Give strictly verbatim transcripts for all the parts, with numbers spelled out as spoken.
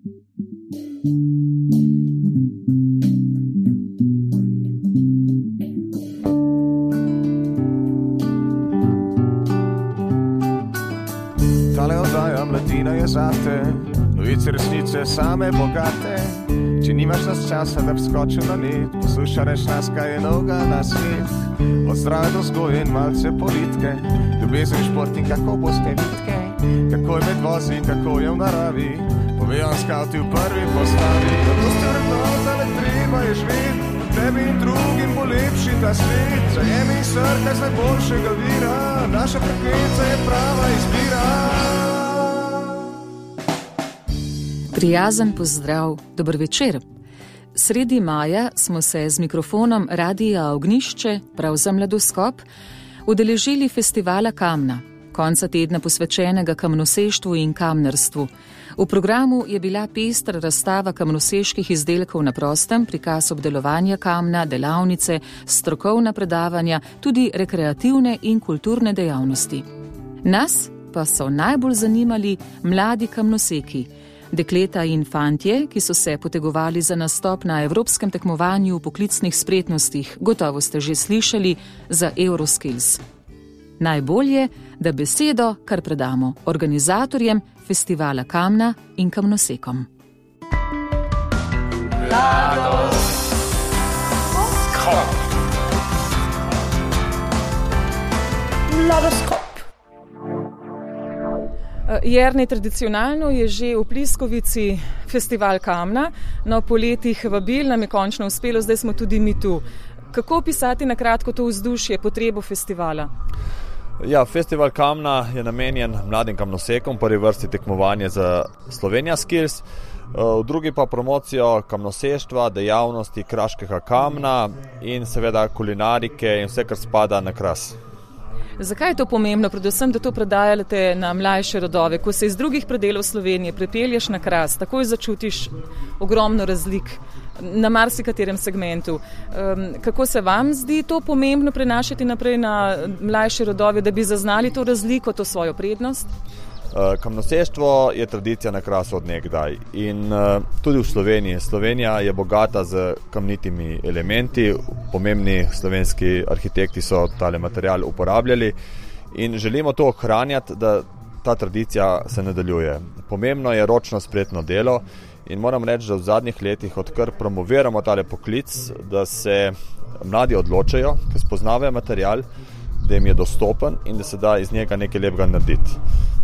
Tale oddaja Mladina je zate, novice resnice same bogate. Če nimaš nas časa, da bi skočil na net, poslušaš nas, kaj je novega na svet. Od zdrave do vzgoje in malce politike, ljubezen, šport in kako boste vitke, kako je med vozi in kako je v naravi, povejo skavti v prvi postavi. Kako ste vrednotali, treba je živeti, tebi in drugim bo lepši ta svet. Zajemi srka z najboljšega vira, naša frekvenca je prava izbira. Prijazen pozdrav, dober večer. Sredi maja smo se z mikrofonom Radia Ognjišče, prav za Mladoskop, udeležili festivala Kamna, konca tedna posvečenega kamnoseštvu in kamnarstvu. V programu je bila pestra razstava kamnoseških izdelkov na prostem, prikaz obdelovanja kamna, delavnice, strokovna predavanja, tudi rekreativne in kulturne dejavnosti. Nas pa so najbolj zanimali mladi kamnoseki, dekleta in fantje, ki so se potegovali za nastop na evropskem tekmovanju v poklicnih spretnostih, gotovo ste že slišali za Euroskills. Najbolje, da besedo kar predamo organizatorjem festivala Kamna in kamnosekom. Mladoskop. Mladoskop. Jernej, tradicionalno je že v Pliskovici festival Kamna, no po letih vabil nam je končno uspelo, zdaj smo tudi mi tu. Kako opisati na kratko to vzdušje, potrebo festivala? Ja, festival Kamna je namenjen mladim kamnosekom, v prvi vrsti tekmovanje za Slovenija Skills, v drugi pa promocijo kamnoseštva, dejavnosti kraškega kamna in seveda kulinarike in vse, kar spada na Kras. Zakaj je to pomembno, predvsem, da to predajate na mlajše rodove? Ko se iz drugih predelov Slovenije prepelješ na Kras, takoj začutiš ogromno razlik na marsikaterem segmentu. Um, kako se vam zdi to pomembno prenašati naprej na mlajše rodove, da bi zaznali to razliko, to svojo prednost? Kamnoseštvo je tradicija na Krasu od nekdaj in uh, tudi v Sloveniji. Slovenija je bogata z kamnitimi elementi, pomembni slovenski arhitekti so tale material uporabljali in želimo to ohranjati, da ta tradicija se nadaljuje. Pomembno je ročno spretno delo in moram reči, da v zadnjih letih, odkar promoviramo tale poklic, da se mladi odločajo, ki spoznavajo material, da jim je dostopen in da se da iz njega nekaj lepega narediti.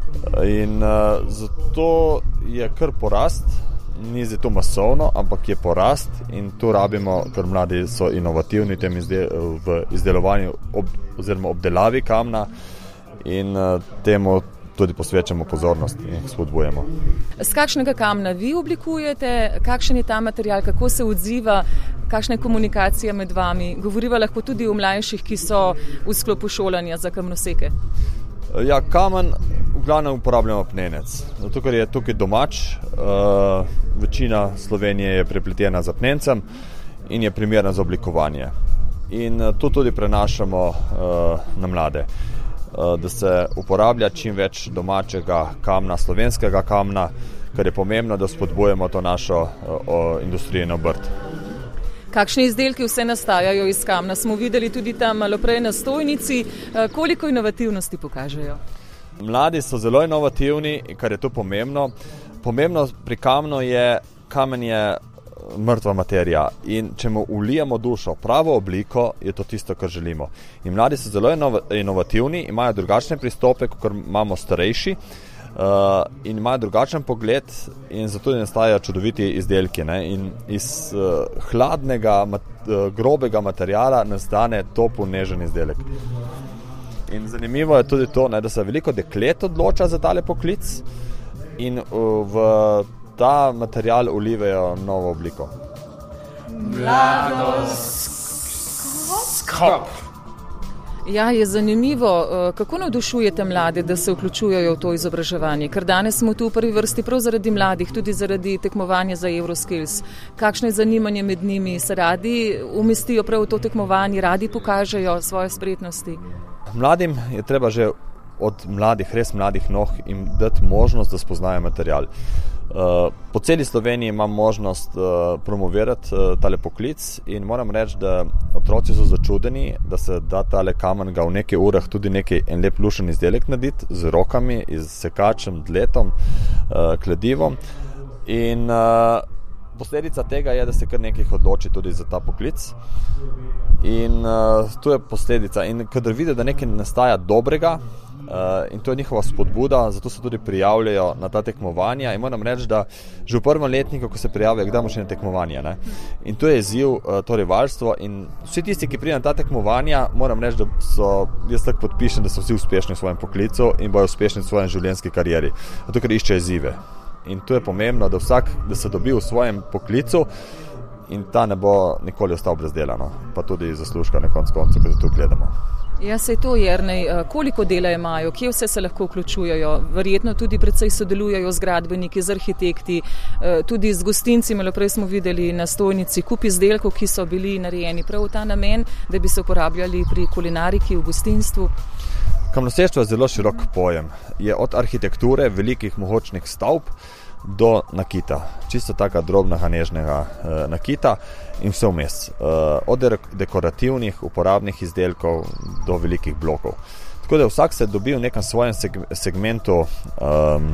In uh, zato je kar porast, ni zato masovno, ampak je porast in tu rabimo, ker mladi so inovativni tem izde, v izdelovanju ob, oziroma obdelavi kamna in uh, temu tudi posvečamo pozornost in jih spodbujamo. Z kakšnega kamna vi oblikujete, kakšen je ta material, kako se odziva, kakšna je komunikacija med vami? Govoriva lahko tudi o mlajših, ki so v sklopu šolanja za kamnoseke. Ja, kamen v glavnem uporabljamo apnenec, zato ker je tukaj domač, uh, večina Slovenije je prepletena z apnencem in je primerna za oblikovanje. In uh, to tudi prenašamo uh, na mlade, uh, da se uporablja čim več domačega kamna, slovenskega kamna, kar je pomembno, da spodbujamo to našo uh, industrijo in obrt. Kakšni izdelki vse nastajajo iz kamna? Smo videli tudi tam malo prej na stojnici. Koliko inovativnosti pokažejo? Mladi so zelo inovativni, kar je tu pomembno. Pomembno pri kamnu je, kamen je mrtva materija in če mu vlijemo dušo, pravo obliko, je to tisto, kar želimo. In mladi so zelo inovativni, imajo drugačne pristope, kot imamo starejši. Uh, in imajo drugačen pogled in zato nastajajo čudoviti izdelki. Ne? In iz uh, hladnega, mat, uh, grobega materijala nastane topel, nežen izdelek. In zanimivo je tudi to, ne, da se veliko deklet odloča za tale poklic in uh, v ta material ulivajo novo obliko. Mladoskop. Ja, je zanimivo, kako navdušujete mlade, da se vključujejo v to izobraževanje, ker danes smo tu v prvi vrsti prav zaradi mladih, tudi zaradi tekmovanja za Euroskills. Kakšno je zanimanje med njimi? Se radi umestijo prav v to tekmovanje, radi pokažejo svoje spretnosti? Mladim je treba že od mladih, res mladih noh, jim dati možnost, da spoznajo material. Po celi Sloveniji imam možnost promovirati tale poklic in moram reči, da otroci so začudeni, da se da tale kamen ga v nekaj urah tudi nekaj en lep lušen izdelek narediti z rokami, z sekačem, dletom, kladivom. In posledica tega je, da se kar nekaj odloči tudi za ta poklic. In to je posledica. In kadar vidijo, da nekaj nastaja dobrega, in to je njihova spodbuda, zato se tudi prijavljajo na ta tekmovanja in moram reči, da že v prvem letniku, ko se prijavijo, kdaj še na tekmovanje, ne? In to je izziv, to rivalstvo in vsi tisti, ki pridejo na ta tekmovanja, moram reči, da so, jaz tako podpišem, da so vsi uspešni v svojem poklicu in bojo uspešni v svojem življenjski karieri, zato ker iščejo izzive. In to je pomembno, da vsak, da se dobi v svojem poklicu in ta ne bo nikoli ostal brez dela, no? Pa tudi zaslužka na koncu koncu, ko tu gledamo. Ja, sej to, Jernej, koliko dela imajo, kje vse se lahko vključujejo, verjetno tudi predvsej sodelujejo z gradbeniki, z arhitekti, tudi z gostinci, malo prej smo videli na stojnici kup izdelkov, ki so bili narejeni prav v ta namen, da bi se uporabljali pri kulinariki, v gostinstvu. Kamnoseštvo je zelo širok pojem. Je od arhitekture velikih mogočnih stavb do nakita. Čisto taka drobnega, nežnega eh, nakita in vse vmes. Eh, od dekorativnih, uporabnih izdelkov do velikih blokov. Tako da vsak se dobi v nekem svojem segmentu um,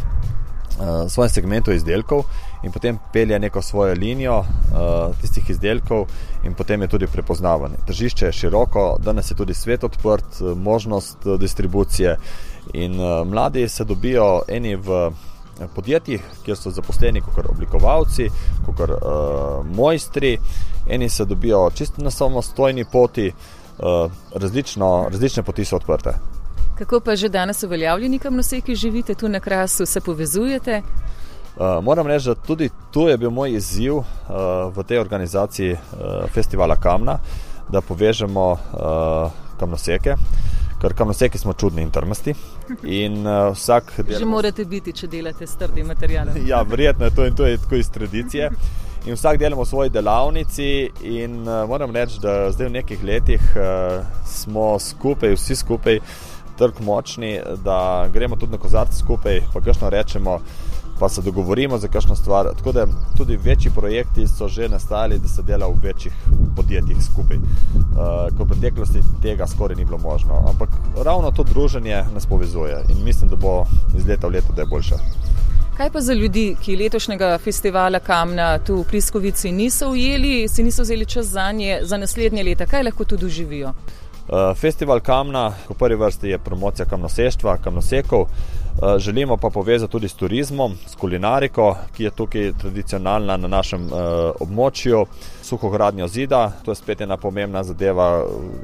uh, svojem segmentu izdelkov in potem pelje neko svojo linijo uh, tistih izdelkov in potem je tudi prepoznavan. Tržišče je široko, danes je tudi svet odprt, možnost distribucije in uh, mladi se dobijo eni v podjetjih, kjer so zaposleni kakor oblikovalci, kakor uh, mojstri, eni se dobijo čisto na samostojni poti, uh, različno, različne poti so odprte. Kako pa že danes uveljavljeni kamnoseki živite tu na Krasu, se povezujete? Uh, moram reči, da tudi tu je bil moj izziv uh, v tej organizaciji uh, festivala Kamna, da povežemo uh, kamnoseke, ker kamnoseki smo čudni in trmasti. In uh, vsak delamo... Že morate biti, če delate s trdim materialom. Ja, verjetno je to in to je tako iz tradicije. In vsak delamo v svoji delavnici in uh, moram reči, da zdaj v nekih letih uh, smo skupaj, vsi skupaj trg močni, da gremo tudi na kozarce skupaj, pa kakšno rečemo, pa se dogovorimo za kakšno stvar. Tako da tudi večji projekti so že nastajali, da se dela v večjih podjetjih skupaj. Uh, ko v preteklosti tega skoraj ni bilo možno. Ampak ravno to druženje nas povezuje in mislim, da bo iz leta v leto, da je boljše. Kaj pa za ljudi, ki letošnjega festivala Kamna tu v Pliskovici niso ujeli, si niso vzeli čas zanje za naslednje leta? Kaj lahko tu doživijo? Festival Kamna v prvi vrsti je promocija kamnoseštva, kamnosekov. Želimo pa povezati tudi s turizmom, s kulinariko, ki je tukaj tradicionalna na našem območju, suhogradnjo zida. To je spet ena pomembna zadeva.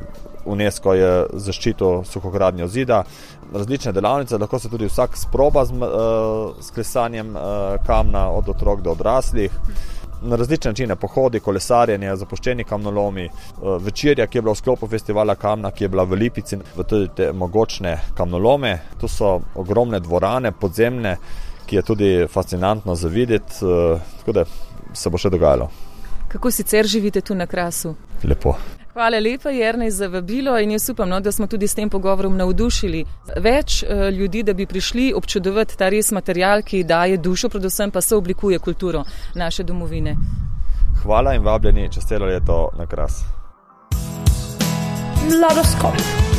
UNESCO je zaščitil suhogradnjo zida. Različne delavnice, lahko se tudi vsak sproba z, s klesanjem kamna od otrok do odraslih. Na različne načine, pohodi, kolesarjenje, zapuščeni kamnolomi, večerja, ki je bila v sklopu festivala Kamna, ki je bila v Lipici, v tudi te mogočne kamnolome. To so ogromne dvorane, podzemne, ki je tudi fascinantno za videti, tako da se bo še dogajalo. Kako sicer živite tu na Krasu? Lepo. Hvala lepa, Jernej, za vabilo in jaz upam, no, da smo tudi s tem pogovorom navdušili več uh, ljudi, da bi prišli občudovati ta res material, ki daje dušo, predvsem pa se oblikuje kulturo naše domovine. Hvala in vabljeni čez celo leto na Kras. Mladoskop.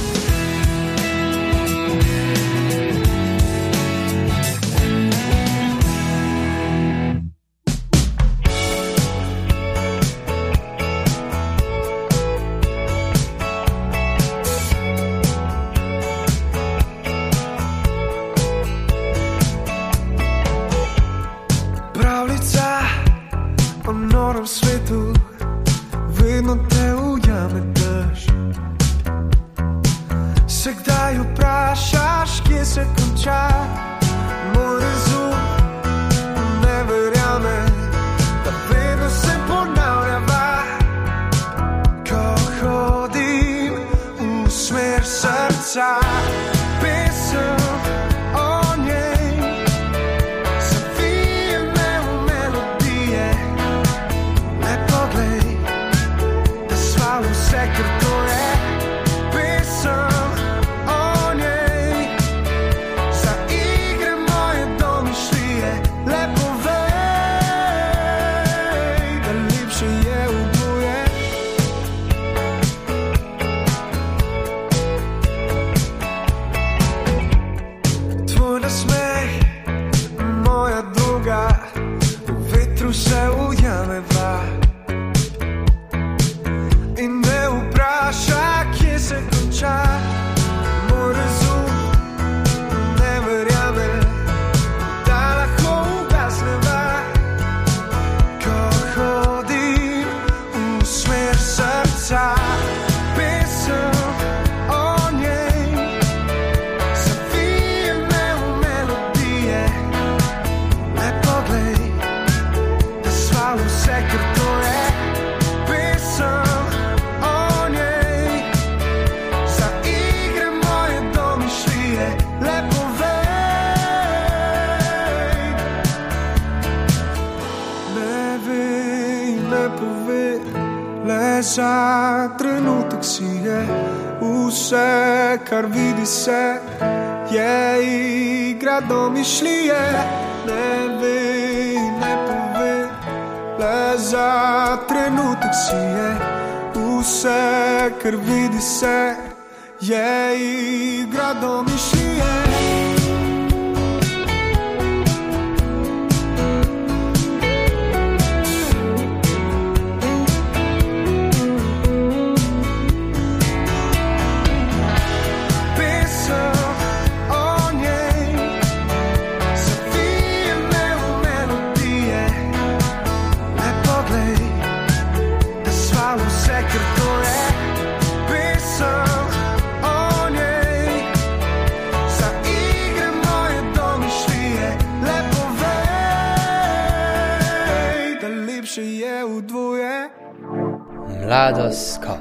Svetu vedno te ujame dež. Se kdaj vprašaš, kje se konča moj razum? Ne verjame, da vedno se ponavljava, ko hodim v smer srca. Pesem za ne pove, le za trenutek si je. Vse, kar vidi se, je igra domišljije. Ne ve, ne pove, le za trenutek si je. Vse, kar vidi se, je igra domišljije. Mladoskop.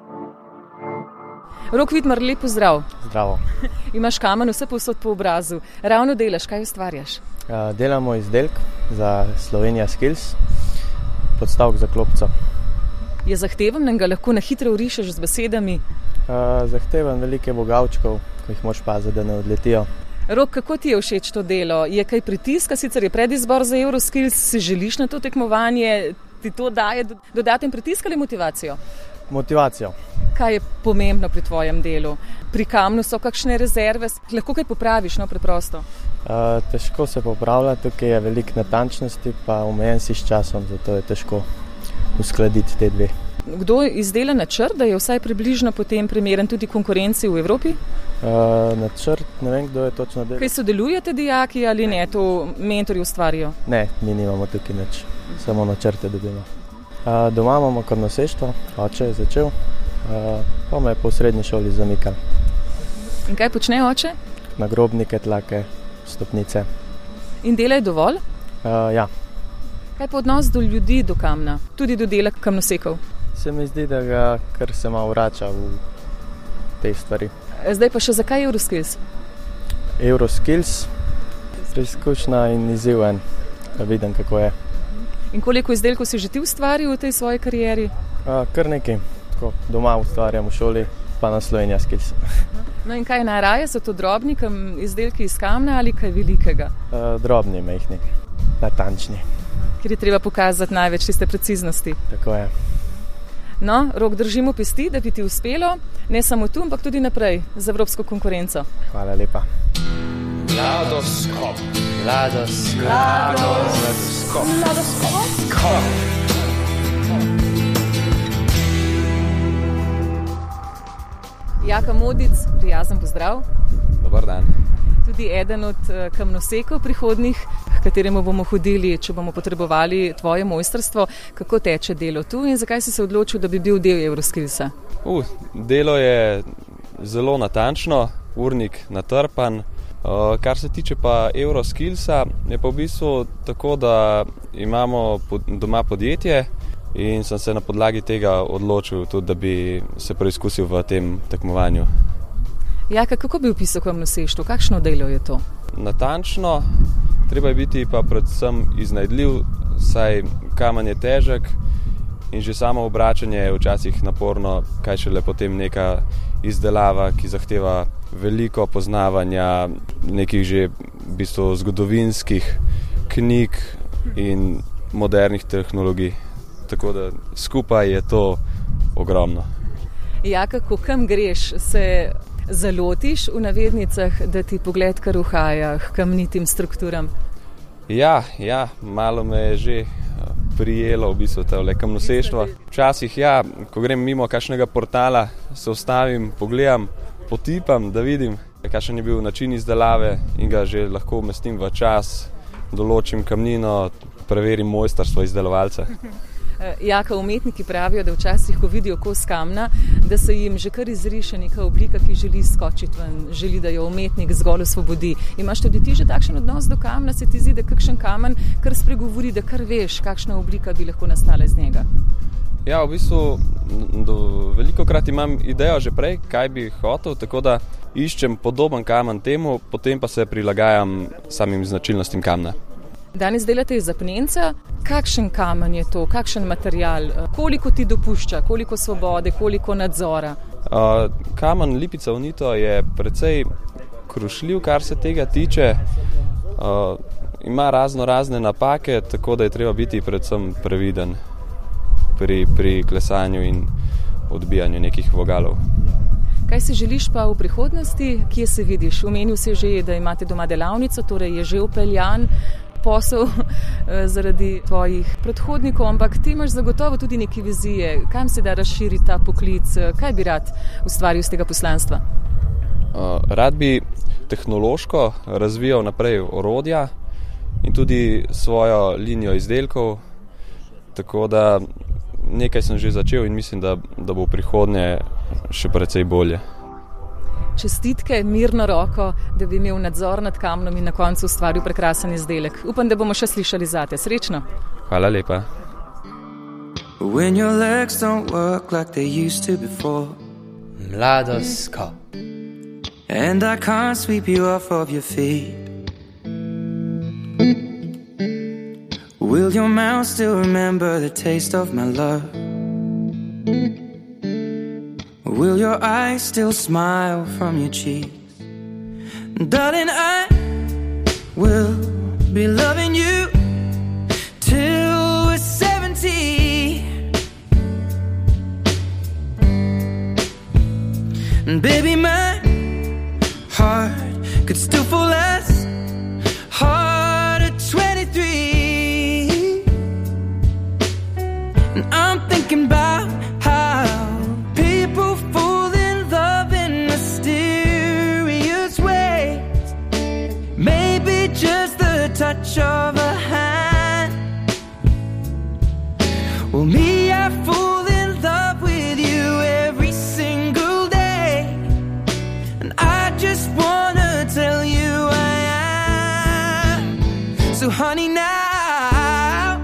Rok Vidmar, lep pozdrav. Zdravo. Imaš kamen vse povsod po obrazu. Ravno delaš, kaj ustvarjaš? Uh, delamo izdelk za Slovenija Skills, podstavek za klopco. Je zahteven, ga lahko na hitro vrišeš z besedami? Uh, zahteven velike bogavčkov, ko jih moš paziti, da ne odletijo. Rok, kako ti je všeč to delo? Je kaj pritiska, sicer je predizbor za Euroskills, si želiš na to tekmovanje? Ti to daje dodaten pritisk ali motivacijo? Motivacijo. Kaj je pomembno pri tvojem delu? Pri kamnu so kakšne rezerve? Lahko kaj popraviš, no preprosto? Uh, težko se popravlja, tukaj je veliko natančnosti, pa omejen si s časom, zato je težko uskladiti te dve. Kdo izdela načrt, da je vsaj približno potem primeren tudi konkurenci v Evropi? Uh, načrt, ne vem, kdo je točno delal. Kaj sodelujete dijaki ali ne, to mentorji ustvarijo? Ne, mi nimamo tukaj nič, samo načrte dobimo. Uh, doma imamo kamnoseštvo, oče je začel, uh, pa me je po srednji šoli zamikal. In kaj počne oče? Nagrobnike, tlake, stopnice. In dela je dovolj? Uh, ja. Kaj pa odnos do ljudi, do kamna, tudi do dela kamnosekov? Se mi zdi, da ga kar se malo vrača v te stvari. Zdaj pa še zakaj Euroskills? Euroskills, preizkušnja in izziv en, da vidim, kako je. In koliko izdelkov si že ti ustvaril v tej svoji karieri? A, kar nekaj. Tako, doma ustvarjam v šoli, pa na Slovenija Skills. No in kaj najraje? So to drobni izdelki iz kamna ali kaj velikega? A, drobni, majhni, natančni. Ker je treba pokazati največ tiste preciznosti. Tako je. No, Rok, držimo pesti, da bi ti uspelo, ne samo tu, ampak tudi naprej za evropsko konkurenco. Hvala lepa. Mladoskop. Mladoskop. Mladoskop. Mladoskop. Jaka Modic, prijazen pozdrav. Dobar dan. Tudi eden od kamnosekov prihodnih, k kateremu bomo hodili, če bomo potrebovali tvoje mojstrstvo. Kako teče delo tu in zakaj si se odločil, da bi bil del Euroskillsa? Uh, delo je zelo natančno, urnik natrpan. Uh, kar se tiče pa Euroskillsa, je pa v bistvu tako, da imamo pod, doma podjetje in sem se na podlagi tega odločil tudi, da bi se preizkusil v tem tekmovanju. Jaka, kako bi opisal kamnoseštvo? Kakšno delo je to? Natančno, treba je biti pa predvsem iznajdljiv, saj kamen je težek in že samo obračanje je včasih naporno, kaj šele potem neka izdelava, ki zahteva veliko poznavanja nekih že v bistvu zgodovinskih knjig in modernih tehnologij. Tako da skupaj je to ogromno. Jaka, ko kam greš, se zalotiš v navednicah, da ti pogled kar uhaja k kamnitim strukturam? Ja, ja, malo me je že prijelo v bistvu tole kamnoseštvo. Včasih ja, ko grem mimo kakšnega portala, se ustavim, pogledam, potipam, da vidim, kakšen je bil način izdelave in ga že lahko umestim v čas, določim kamnino, preverim mojstrstvo izdelovalca. Jaka, umetniki pravijo, da včasih, ko vidijo kos kamna, da se jim že kar izriše neka oblika, ki želi skočiti ven, želi, da jo umetnik zgolj osvobodi. Imaš tudi ti že takšen odnos do kamna, se ti zdi, da kakšen kamen kar spregovori, da kar veš, kakšna oblika bi lahko nastala iz njega? Ja, v bistvu velikokrat imam idejo že prej, kaj bi hotel, tako da iščem podoben kamen temu, potem pa se prilagajam samim značilnostim kamna. Danes delate iz apnenca. Kakšen kamen je to, kakšen material, koliko ti dopušča, koliko svobode, koliko nadzora? Uh, kamen lipica unito je precej krušljiv, kar se tega tiče. Uh, ima razno razne napake, tako da je treba biti predvsem previden pri, pri klesanju in odbijanju nekih vogalov. Kaj si želiš pa v prihodnosti, kje se vidiš? Omenil si že, da imate doma delavnico, torej je že upeljan posel zaradi tvojih predhodnikov, ampak ti imaš zagotovo tudi neke vizije. Kam se da razširi ta poklic? Kaj bi rad ustvaril z tega poslanstva? Uh, rad bi tehnološko razvijal naprej orodja in tudi svojo linijo izdelkov, tako da nekaj sem že začel in mislim, da, da bo v prihodnje še precej bolje. Čestitke, mirno roko, da bi imel nadzor nad kamnom in na koncu ustvaril prekrasen izdelek. Upam, da bomo še slišali zate. Srečno. Hvala lepa. When your legs don't work like they used to before. Mladoskop. And I can't sweep you off of your feet. Will your mouth still remember the taste of my love? Will your eyes still smile from your cheeks? Darling, I will be loving you till we're seventy. And baby, my heart could still fall as hard at twenty-three. And I'm thinking about how people fall in love in mysterious ways. Maybe just the touch of a hand. Well, me, I fall in love with you every single day. And I just wanna tell you I am. So honey, now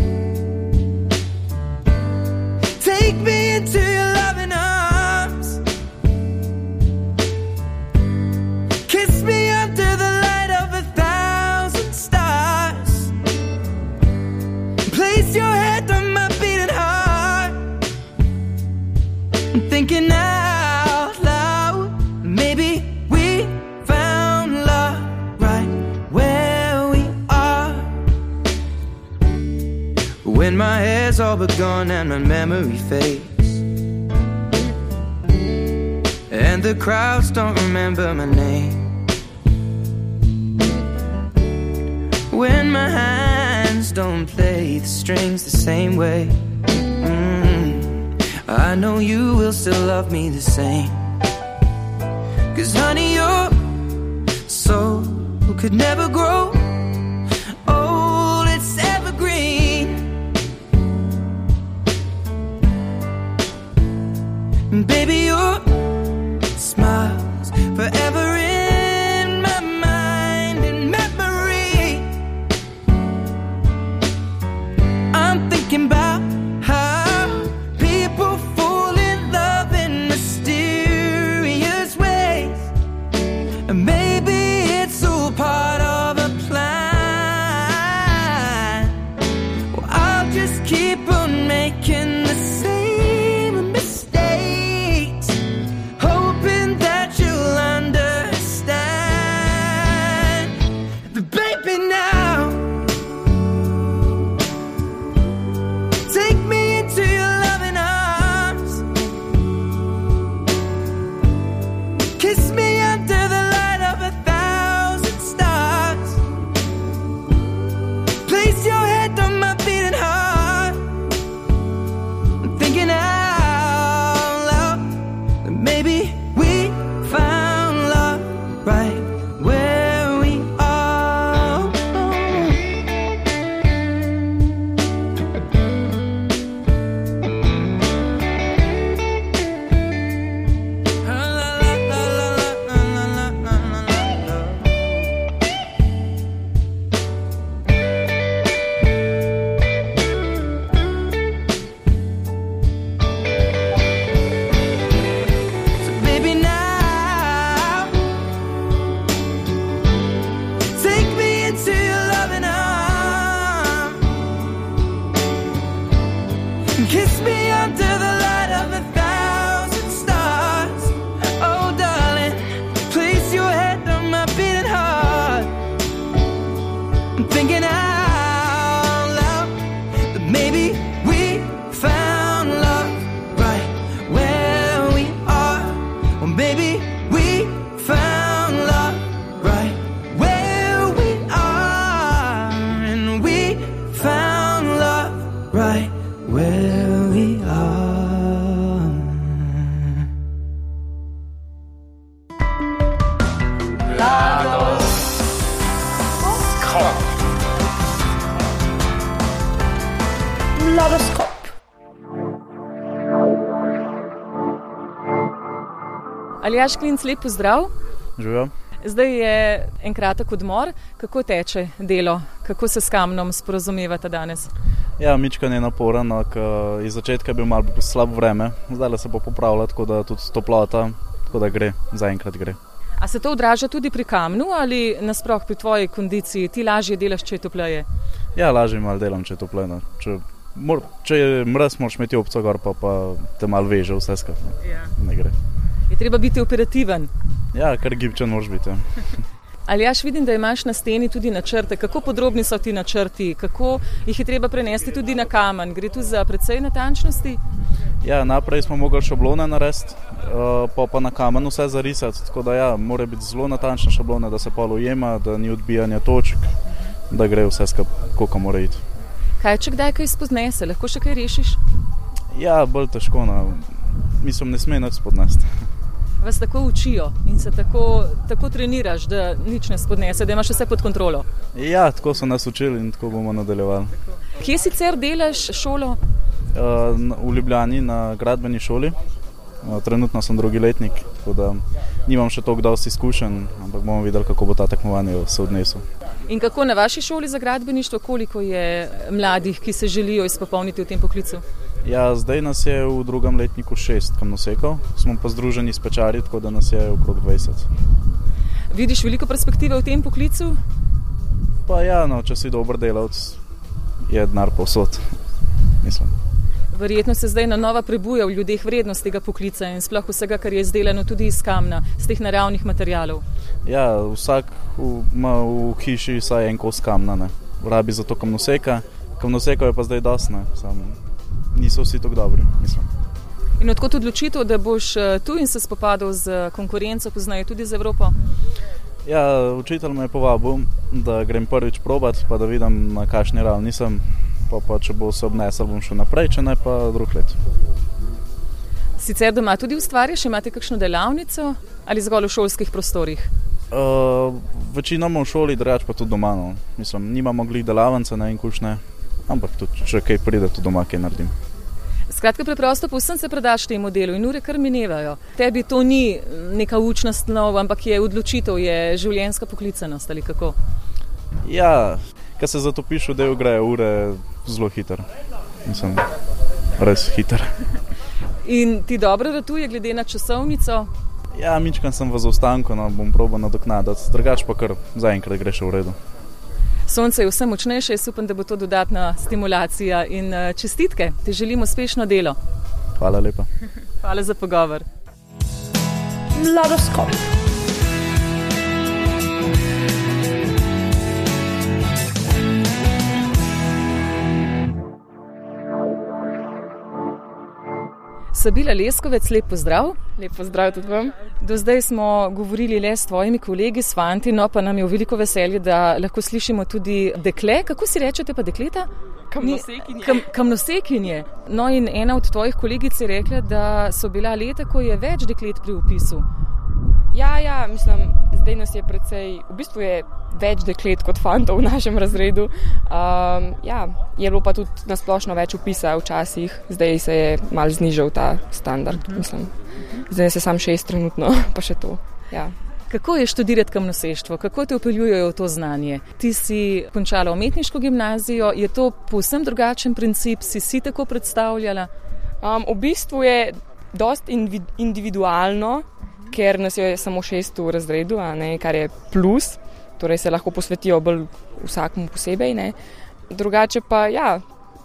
take me into your loving arms. Kiss me under the light of a thousand stars. Place your head on my beating heart. I'm thinking out loud, maybe we found love right where we are. When my hair's all but gone and my memory fades, and the crowds don't remember my name, when my hands don't play the strings the same way, mm, I know you will still love me the same. Cause honey, your soul could never grow old, it's evergreen. Baby, your smile's forever in my mind and memory. I'm thinking about how people fall in love in mysterious ways. And maybe it's all part of a plan. Well, I'll just keep on making the same mistakes, hoping that you'll understand. But baby, now take me into your loving arms. Kiss me under the light of a thousand stars. Place your head on my beating heart. kiss me under the light of a thousand stars. Oh darling, place your head on my beating heart. I'm thinking out loud that maybe we found love right where we are. Or maybe we found love right where we are. And we found love right where we are. Mladoskop. Mladoskop. Aljaž Klinc, lep pozdrav. Živijo. Zdaj je en kratek odmor. Kako teče delo? Kako se s Kamnom sporazumevate danes? Ja, mičkan je naporen, ker iz začetka je bil malo slabo vreme. Zdaj se bo popravila, tako da tudi toplota, tako da gre, zaenkrat gre. A se to odraža tudi pri Kamnu ali nasploh pri tvoji kondiciji? Ti lažje delaš, če je topleje? Ja, lažje malo delam, če je topleje. Če, mor, če je mraz, moraš imeti opco gor, pa, pa te malo veže vse skupaj. Ja. Ne gre. Je treba biti operativen. Ja, kar gibčen moraš biti. Ja. Aljaž, vidim, da imaš na steni tudi načrte. Kako podrobni so ti načrti? Kako jih je treba prenesti tudi na kamen? Gre tu za precej natančnosti? Ja, naprej smo mogli šablone narediti, pa pa na kamen vse zarisati. Tako da ja, mora biti zelo natančna šablona, da se pol ujema, da ni odbijanja točk, da gre vse skupaj, koliko mora iti. Kaj, če kdaj kaj spodnese? Lahko še kaj rešiš? Ja, bolj težko. No. Mislim, ne sme nič spodnesti. Vas tako učijo in se tako, tako treniraš, da nič ne spodnese, da imaš vse pod kontrolo? Ja, tako so nas učili in tako bomo nadaljevali. Kje sicer delaš šolo? V Ljubljani na gradbeni šoli. Trenutno sem drugi letnik, tako da nimam še toliko dosti izkušenj, ampak bomo videli, kako bo ta tekmovanje se odnesel. In kako na vaši šoli za gradbeništvo, koliko je mladih, ki se želijo izpopolniti v tem poklicu? Ja, zdaj nas je v drugem letniku šest kamnosekov, smo pa združeni s pečarji, tako da nas je okrog dvajset. Vidiš veliko perspektive v tem poklicu? Pa ja, no, če si dober delavc, je denar povsod, mislim. Verjetno se zdaj na nova prebuja v ljudeh vrednost tega poklica in sploh vsega, kar je izdelano tudi iz kamna, z teh naravnih materialov. Ja, vsak ima v hiši vsaj en kos kamna, ne. Rabi za to kamnoseka, kamnoseka je pa zdaj dosti, ne, sam niso vsi tako dobri, mislim. In odkot odločitev, da boš tu in se spopadal z konkurenco, poznaje tudi z Evropo? Ja, učitelj me je povabil, da grem prvič probat, pa da vidim, na kakšni ravni nisem. Pa, pa če bo se obnesel, bom šel naprej, če ne pa drug let. Sicer doma tudi ustvarjaš, imate kakšno delavnico ali zgolj v šolskih prostorih? Uh, večinoma v šoli, drugače pa tudi doma. No. Mislim, nimamo glih delavnice, ne in kušne, ampak tudi, če kaj pride, tudi doma kaj naredim. Skratka, preprosto povsem se predaš temu delu in ure kar minevajo. Tebi to ni neka učna snov, ampak je odločitev, je življenjska poklicanost ali kako? Ja, kad se zatopiš v del, grejo ure zelo hiter. Mislim, res hiter. In ti dobro ratuje glede na časovnico? Ja, mičkam sem v zaostanku, no, bom probal nadoknaditi. Drugač pa kar zaenkrat gre še v redu. Sonce je vse močnejše, jaz upam, da bo to dodatna stimulacija in čestitke. Ti želim uspešno delo. Hvala lepa. Hvala za pogovor. Mladoskop. Sabila Leskovec, lep pozdrav. Lep pozdrav tudi vam. Do zdaj smo govorili le s tvojimi kolegi, s fanti, no pa nam je v veliko veselje, da lahko slišimo tudi dekle. Kako si rečete pa dekleta? Kamnosekinje. Kam, kamnosekinje. No in ena od tvojih kolegic je rekla, da so bila leta, ko je več deklet pri upisu. Ja, ja, mislim, zdaj nas je precej, v bistvu je več deklet kot fantov v našem razredu. Um, ja, je bilo pa tudi nasplošno več upisa včasih, zdaj se je malo znižal ta standard, mislim. Zdaj se sam šest trenutno, pa še to, ja. Kako je študirati kamnoseštvo? Kako te upeljujejo v to znanje? Ti si končala umetniško gimnazijo, je to povsem drugačen princip, si si tako predstavljala? Um, v bistvu je dosti individualno, ker nas je samo šest v razredu, a ne, kar je plus, torej se lahko posvetijo bolj vsakmu posebej. Ne. Drugače pa, ja,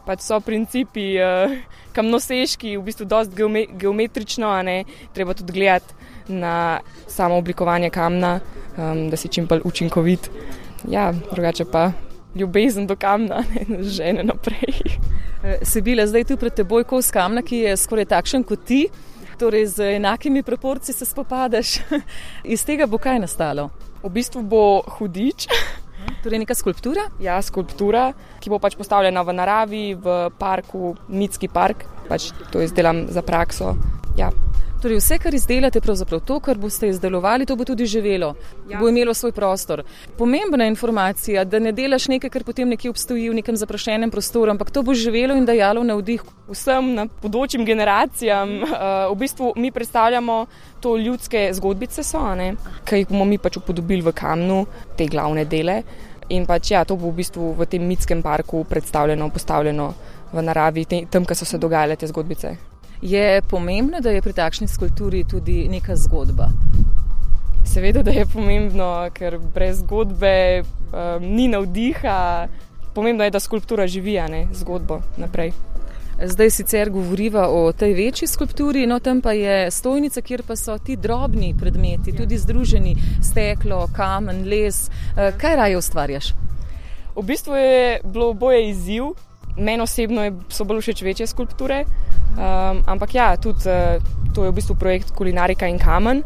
pač so principi uh, kamnoseški, v bistvu dosti geome geometrično, a ne, treba tudi gledati na samo oblikovanje kamna, um, da si čim bolj učinkovit. Ja, drugače pa ljubezen do kamna, ne, žene naprej. Sibila, zdaj tu pred teboj kos kamna, ki je skoraj takšen kot ti, torej z enakimi proporci se spopadaš. Iz tega bo kaj nastalo? V bistvu bo hudič. Torej neka skulptura? Ja, skulptura, ki bo pač postavljena v naravi, v parku, Mitski park, pač to izdelam za prakso, ja. Torej vse, kar izdelate, pravzaprav to, kar boste izdelovali, to bo tudi živelo, ja. Bo imelo svoj prostor. Pomembna informacija, da ne delaš nekaj, kar potem nekje obstoji v nekem zaprašenem prostoru, ampak to bo živelo in dajalo navdih vsem na bodočim generacijam. Uh, v bistvu mi predstavljamo to ljudske zgodbice so, ne, ki jih bomo mi pač upodobili v kamnu, te glavne dele. In pač ja, to bo v bistvu v tem Mitskem parku predstavljeno, postavljeno v naravi, te, tam, kjer so se dogajale te zgodbice. Je pomembno, da je pri takšni skulpturi tudi neka zgodba? Seveda, da je pomembno, ker brez zgodbe um, ni navdiha. Pomembno je, da skulptura živi, a ne zgodbo naprej. Zdaj sicer govoriva o tej večji skulpturi, no tam pa je stojnica, kjer pa so ti drobni predmeti, tudi združeni, steklo, kamen, les. Kaj raje ustvarjaš? V bistvu je bilo oboje izziv. Meni osebno je, so bolj všeč večje skulpture, um, ampak ja, tudi uh, to je v bistvu projekt Kulinarika in kamen.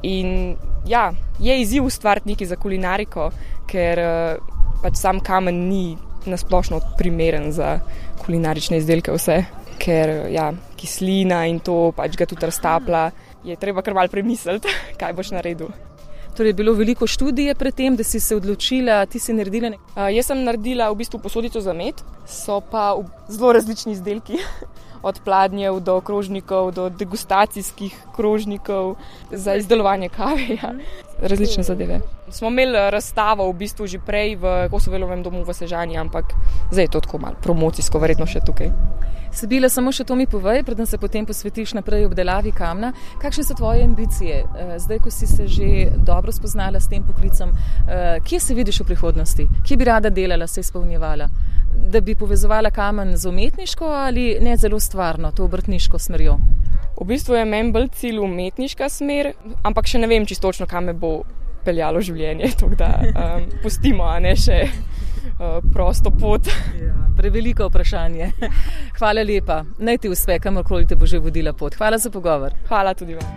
In ja, je izziv ustvariti nekaj za kulinariko, ker uh, pač sam kamen ni nasplošno primeren za kulinarične izdelke vse, ker ja, kislina in to pač ga tudi raztaplja, je treba kar malo premisliti, kaj boš naredil. Torej je bilo veliko študije pred tem, da si se odločila, ti si naredila nekaj? Uh, jaz sem naredila v bistvu posodico za med, so pa zelo različni izdelki, od pladnjev do krožnikov, do degustacijskih krožnikov za izdelovanje kave, ja. Različne zadeve. Smo imeli razstavo v bistvu že prej v Kosovelovem domu v Sežani, ampak zdaj je to tako malo promocijsko, verjetno še tukaj. Sibila, samo še to mi povej, preden se potem posvetiš naprej obdelavi kamna. Kakšne so tvoje ambicije? Zdaj, ko si se že dobro spoznala s tem poklicem, kje se vidiš v prihodnosti? Kje bi rada delala, se izpolnjevala? Da bi povezovala kamen z umetniško ali ne zelo stvarno, to obrtniško smerjo? V bistvu je meni bolj cilj umetniška smer, ampak še ne vem čisto točno, kam me bo peljalo življenje, tako da um, pustimo, a ne še uh, prosto pot. Ja, preveliko vprašanje. Hvala lepa. Naj ti uspe, kamorkoli te bo že vodila pot. Hvala za pogovor. Hvala tudi vam.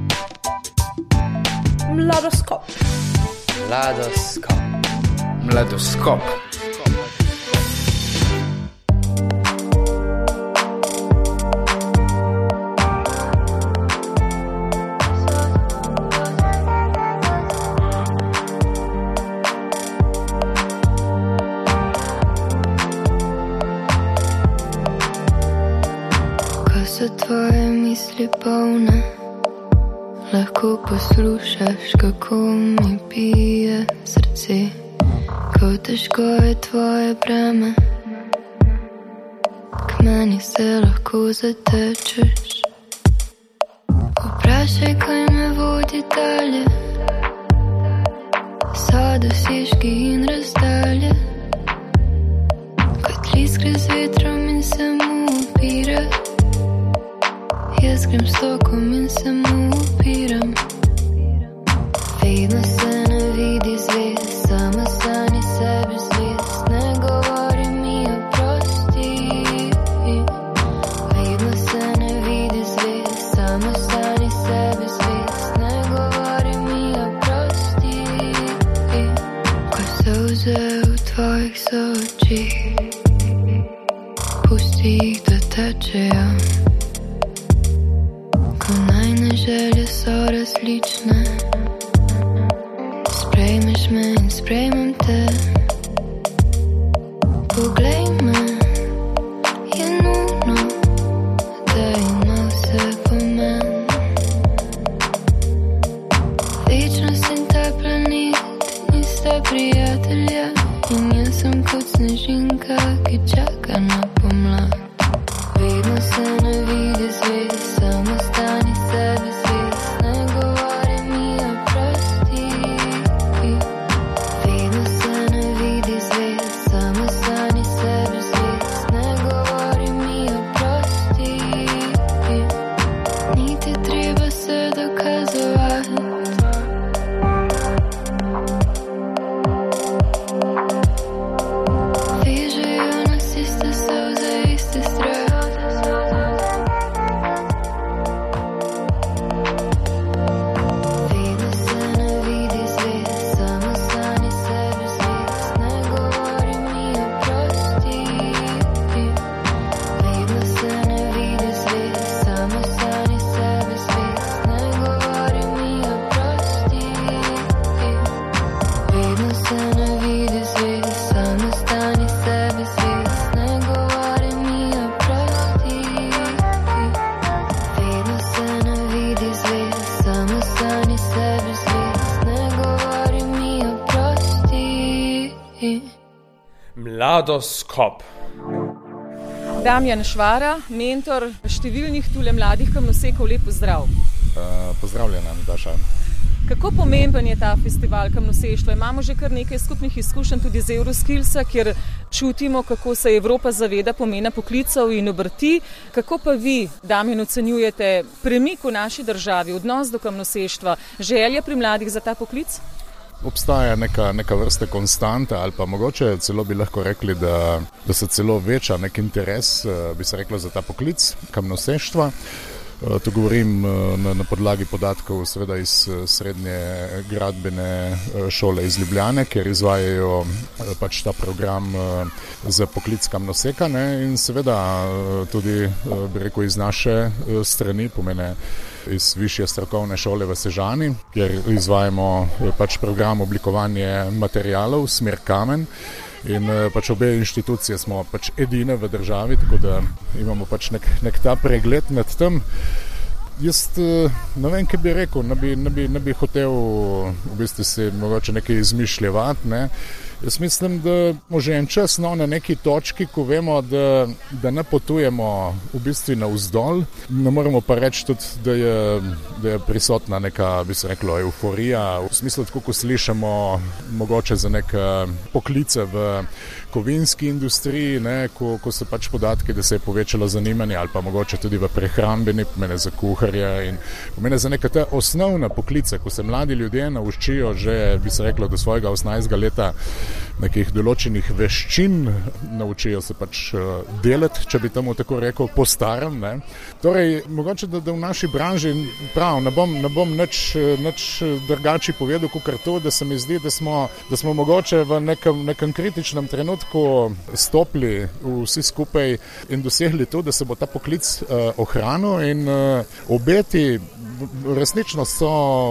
Mladoskop. Mladoskop. Mladoskop. So tvoje misli polne, lahko poslušaš, kako mi bije srce, ko težko je tvoje breme, k meni se lahko zatečeš. Vprašaj, kaj me vodi dalje, so dosežki in razdalje, kot list gre z vetrom in se mu upira. Jaz grem s tokom in se mu upiram. Vedno se ne vidi zvest, sama sani sebi zvest, ne govori mi oprosti. Vedno se ne vidi zvest, sama sani sebi zvest, ne govori mi oprosti. Ko solze v tvojih sočih, pusti jih, da tečejo. Ko najne želje so različne, sprejmeš me in sprejmem te. Poglej me, je nujno, da ima vse pomen. Večnost in ta planet nista prijatelja, in jaz sem kot snežinka, ki čaka na pomlad. Vedno se ne vidi zvest, samo stani sebi zvest, ne govori mi oprosti. Vedno Mladoskop. Damjan Švara, mentor številnih tule mladih kamnosekov, lep pozdrav. Uh, pozdravljena, Nataša. Kako pomemben je ta festival kamnoseštva? Imamo že kar nekaj skupnih izkušenj tudi z Euroskillsa, kjer čutimo, kako se Evropa zaveda pomena poklicev in obrti. Kako pa vi, Damjan, ocenjujete premik v naši državi, odnos do kamnoseštva, želja pri mladih za ta poklic? Obstaja neka, neka vrsta konstanta ali pa mogoče celo bi lahko rekli, da, da se celo veča nek interes, bi se reklo, za ta poklic kamnoseštva. To govorim na, na podlagi podatkov seveda iz srednje gradbene šole iz Ljubljane, kjer izvajajo pač ta program za poklic kamnoseka, ne, in seveda tudi, bi rekel, iz naše strani, pomene iz višje strokovne šole v Sežani, kjer izvajamo pač program oblikovanje materialov, smer kamen. In pač obe inštitucije smo pač edine v državi, tako da imamo pač nek, nek ta pregled nad tem. Jaz ne vem, kaj bi rekel, ne bi, ne bi, ne bi hotel v bistvu si mogoče nekaj izmišljevati, ne. Jaz mislim, da smo že en čas no, na neki točki, ko vemo, da, da ne potujemo v bistvu navzdol. Ne moremo pa reči tudi, da je, da je prisotna neka, bi se reklo, euforija. V smislu, tako ko slišamo mogoče za neke poklice v kovinski industriji, ne, ko, ko so pač podatki, da se je povečalo zanimanje, ali pa mogoče tudi v prehrambeni, pomene za kuharje in pomene za neke te osnovne poklice, ko se mladi ljudje naučijo že, bi se reklo, do svojega osemnajstega leta nekih določenih veščin, naučijo se pač delati, če bi temu tako rekel, po starem. Ne. Torej, mogoče, da, da v naši branži, prav, ne bom, ne bom nič, nič drugače povedal, kot to, da se mi zdi, da smo, da smo mogoče v nekem, nekem kritičnem trenutku stopili vsi skupaj in dosegli to, da se bo ta poklic uh, ohranil in uh, obeti resnično so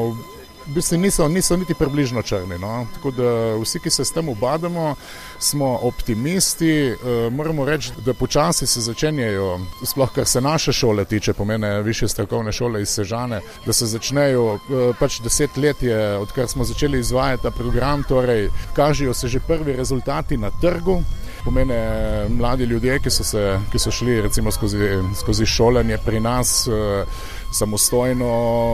v bistvu niso, niso niti približno črni. No? Tako da vsi, ki se s tem ubadamo, smo optimisti. E, moramo reči, da počasi se začenjajo, sploh kar se naše šole tiče, pomene višje strokovne šole iz Sežane, da se začnejo, e, pač deset let je, odkar smo začeli izvajati ta program, torej kažejo se že prvi rezultati na trgu. Pomene mladi ljudje, ki so, se, ki so šli recimo skozi, skozi šolanje pri nas, e, samostojno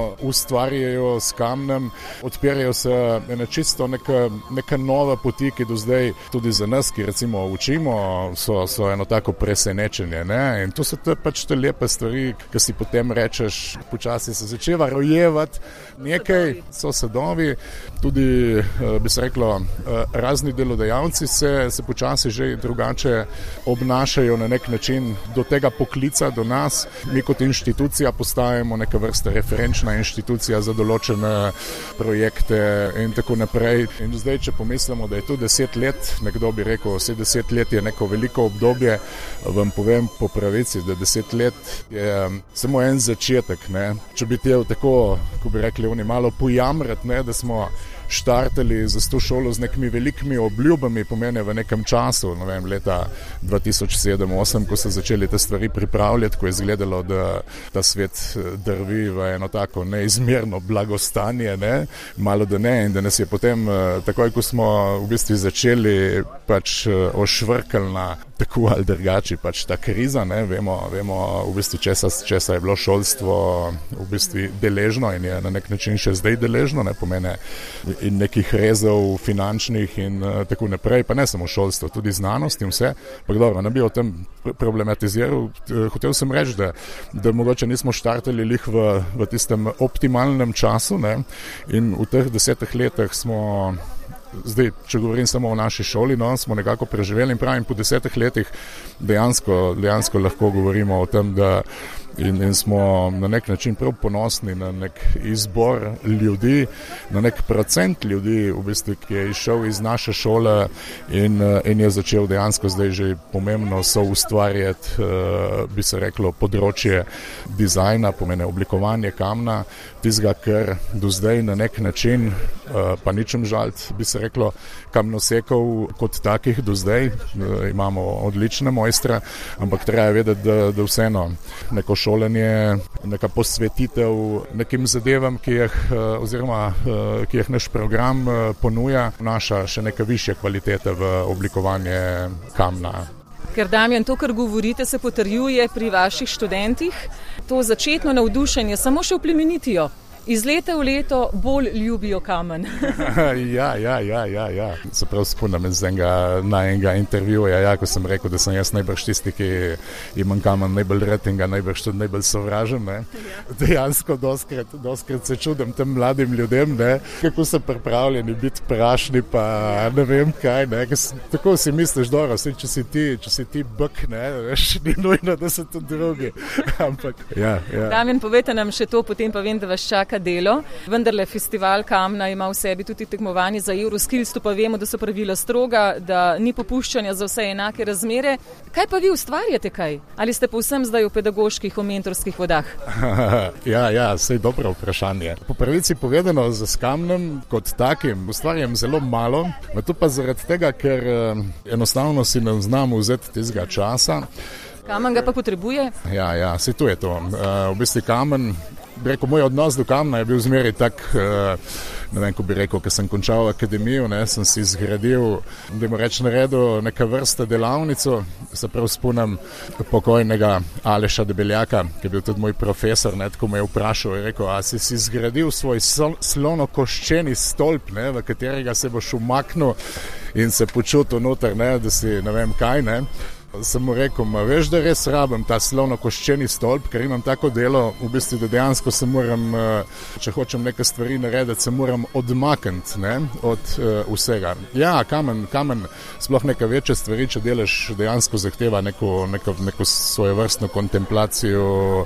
ustvarjajo s kamnem, odpirajo se ene čisto neka, neka nova poti, ki do zdaj tudi za nas, ki recimo učimo, so, so eno tako presenečenje. Ne? In to so te, pač te lepe stvari, ki si potem rečeš, počasi se začeva rojevati, nekaj so sadovi, tudi bi se reklo, razni delodajalci se, se počasi že drugače obnašajo na nek način do tega poklica, do nas. Mi kot inštitucija postajamo neka vrsta referenčna inštitucija za določene projekte in tako naprej. In zdaj, če pomislimo, da je to deset let, nekdo bi rekel, vse deset let je neko veliko obdobje, vam povem po pravici, da deset let je samo en začetek. Ne? Če bi te tako, ko bi rekli, oni malo pojamrati, ne? Da smo štartali za to šolo z nekimi velikimi obljubami, pomene v nekem času, ne vem, leta dva tisoč sedem osem, ko so začeli te stvari pripravljati, ko je izgledalo, da ta svet drvi v eno tako neizmerno blagostanje, ne, malo da ne, in da nas je potem, takoj ko smo v bistvu začeli pač ošvrkalna tako ali drugače, pač ta kriza, ne, vemo, vemo v bistvu česa, česa je bilo šolstvo v bistvu deležno in je na nek način še zdaj deležno, ne, pomene in nekih rezov finančnih in uh, tako naprej, pa ne samo šolstvo, tudi znanost in vse. Pa dobro, ne bi o tem problematiziral. Hotel sem reči, da, da mogoče nismo štartali lih v, v tistem optimalnem času, ne? In v teh desetih letih smo, zdaj, če govorim samo o naši šoli, no, smo nekako preživeli in pravim, po desetih letih dejansko, dejansko lahko govorimo o tem, da In, in smo na nek način prav ponosni na nek izbor ljudi, na nek procent ljudi, v bistvu, ki je išel iz naše šole in, in je začel dejansko zdaj že pomembno soustvarjati, bi se reklo, področje dizajna, pomene oblikovanje kamna, tistega, ker do zdaj na nek način, pa ničem žalt, bi se reklo, kamnosekov kot takih do zdaj, imamo odlične mojstre, ampak treba vedeti, da, da vseeno neko šolo šolanje, neka posvetitev nekim zadevam, ki jih, oziroma, ki jih naš program ponuja, naša še neka višja kvaliteta v oblikovanje kamna. Ker Damjan, to, kar govorite, se potrjuje pri vaših študentih, to začetno navdušenje samo še oplemenitijo. Iz leta v leto bolj ljubijo kamen. ja, ja, ja, ja, ja. Se prav spomnim iz enega najnega intervjuja, ja, ko sem rekel, da sem jaz najbrž tisti, ki imam kamen najbolj rad in ga najbrž tudi najbolj sovražim. Ne. Dejansko doskrat, doskrat se čudim tem mladim ljudem, ne, kako so pripravljeni biti prašni, pa ne vem kaj. Ne. Tako si misliš, dobro, če si ti, če si ti bk, ne, veš, ni nujno, da so tudi drugi. Ampak, ja, ja. Damjan, povejte nam še to, potem pa vem, da vas čaka delo. Vendarle festival kamna ima v sebi tudi tekmovanje za Euroskills, tu pa vemo, da so pravila stroga, da ni popuščanja za vse enake razmere. Kaj pa vi ustvarjate kaj? Ali ste povsem zdaj v pedagoških, v mentorskih vodah? ja, ja, sej dobro vprašanje. Po pravici povedano, za kamnom kot takim ustvarjam zelo malo, to pa zaradi tega, ker enostavno si ne znam vzeti tistega časa. Kamen ga pa potrebuje? Ja, ja, sej tu je to. V bistvu kamen, bi rekel, moj odnos do kamna je bil zmeraj tak, ne vem, ko bi rekel, ker sem končal akademijo, ne, sem si zgradil, da mu reč naredil neka vrsta delavnico, se prav spomnim pokojnega Aleša Debeljaka, ki je bil tudi moj profesor, ne, tako me je vprašal, je rekel, a si si zgradil svoj slonokoščeni stolp, ne, v katerega se boš umaknil in se počutil noter, ne, da si ne vem kaj, ne. Sem mu rekel, ma veš, da res rabim ta slonokoščeni stolp, ker imam tako delo, v bistvu, da dejansko se moram, če hočem neke stvari narediti, se moram odmakniti, ne, od uh, vsega. Ja, kamen, kamen, sploh neka večja stvari, če delaš, dejansko zahteva neko, neko, neko svojevrstno kontemplacijo,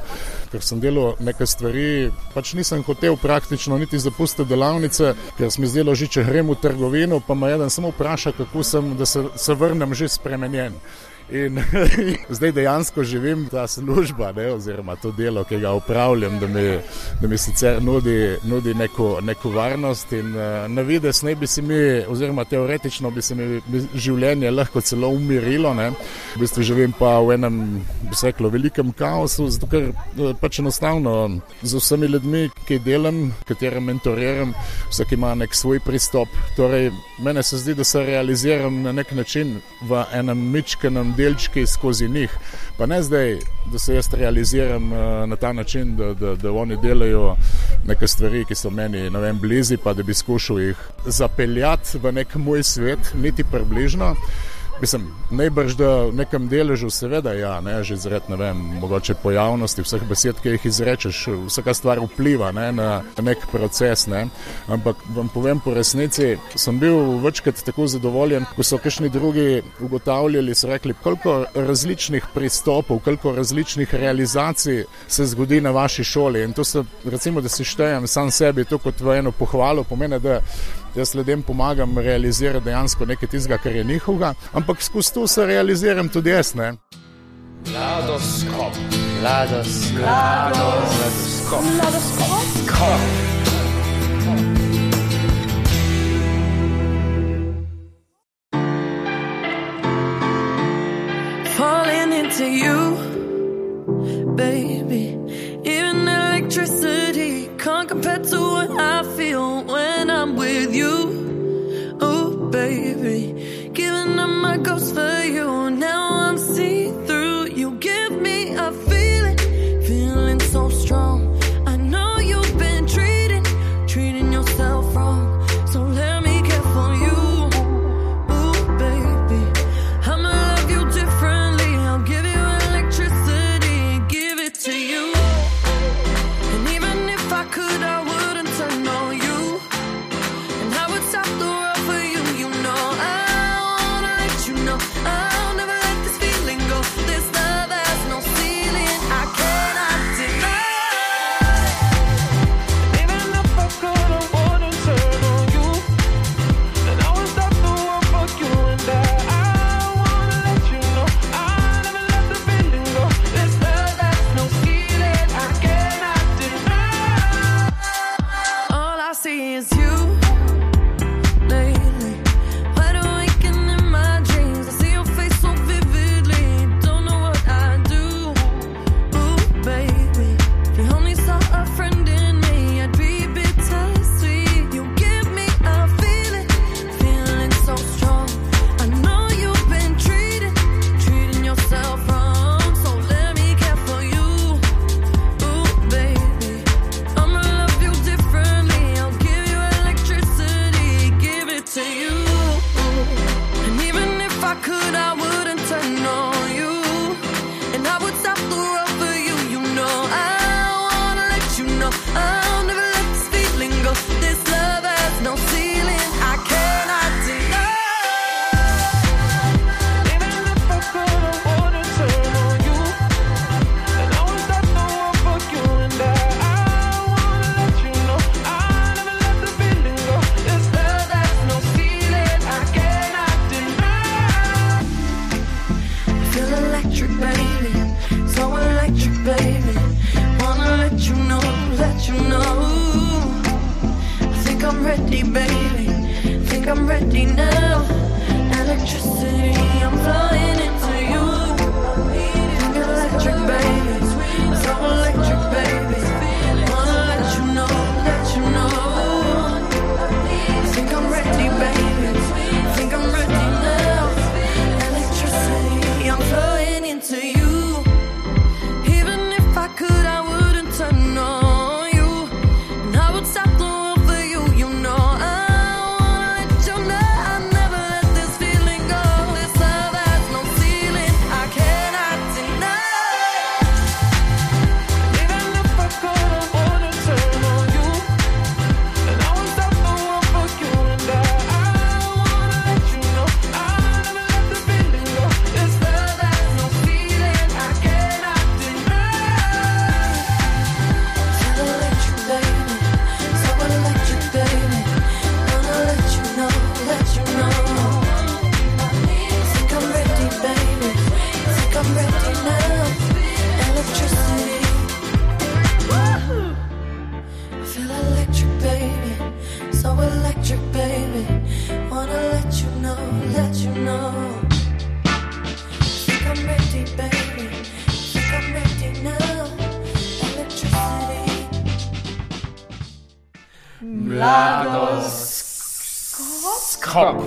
ker sem delal neke stvari, pač nisem hotel praktično niti zapustiti delavnice, ker sem zdelo že, če grem v trgovino, pa me jeden samo vpraša, kako sem, da se, se vrnem že spremenjen. In zdaj dejansko živim ta služba, ne, oziroma to delo, ki ga upravljam, da mi, da mi sicer nudi, nudi neko, neko varnost in uh, na vides ne bi se mi, oziroma teoretično bi se mi bi življenje lahko celo umirilo, ne. V bistvu živim pa v enem, bi se reklo, velikem kaosu, zato ker uh, pač enostavno z vsemi ljudmi, ki delam, katere mentoriram, vsak ima nek svoj pristop. Torej, mene se zdi, da se realiziram na nek način v enem mičkenem delčki skozi njih. Pa ne zdaj, da se jaz realiziram uh, na ta način, da, da, da oni delajo neke stvari, ki so meni, ne vem, blizi, pa da bi skušal jih zapeljati v nek moj svet, niti približno. Mislim, najbrž, da v nekem deležu seveda, ja, ne, že zaradi, ne vem, mogoče pojavnosti, vseh besed, ki jih izrečeš, vsaka stvar vpliva, ne, na nek proces, ne, ampak vam povem po resnici, sem bil večkrat tako zadovoljen, ko so kakšni drugi ugotavljali, so rekli, koliko različnih pristopov, koliko različnih realizacij se zgodi na vaši šoli in to se, recimo, da si štejem sam sebi to kot v eno pohvalo, pomeni, da jaz ljudem pomagam realizirati dejansko nekaj tistega, kar je njihovega, ampak skozi to se realiziram tudi jaz, ne. Mladoskop, mladoskop, mladoskop, mladoskop. Falling into you, baby. Even electricity can't compare to what I feel when I'm with you. Oh, baby, giving up my ghost for you. Now I'm see-through. You give me a feeling, feeling so strong. I know you've been treating, treating yourself wrong. So let me care for you. Oh, baby, I'ma love you differently. I'll give you electricity, give it to ready, baby. Think I'm ready now. Electricity, I'm flying into you. Think electric, baby. So electric, baby. Wanna let you know, let you know. Think I'm ready, baby. Think I'm ready now. Electricity, I'm flying into you. Even if I could, I wouldn't turn on you. And I would stop the world for you, you know. I wanna let you know I never let this feeling go. This love has no ceiling, I cannot deny. Even if I could, I wouldn't turn on you. And I would stop the world for you. And I, I wanna let you know I never let the feeling go. This love has no ceiling, I cannot deny. So electric, baby. So electric, baby. Wanna let you know, let you know. Think I'm ready, baby. Think I'm ready now. Electricity. Woo! Feel electric, baby. So electric, baby. Wanna let you know, let you know. Think I'm ready, baby. Think I'm ready now. Electricity. Mladoskop.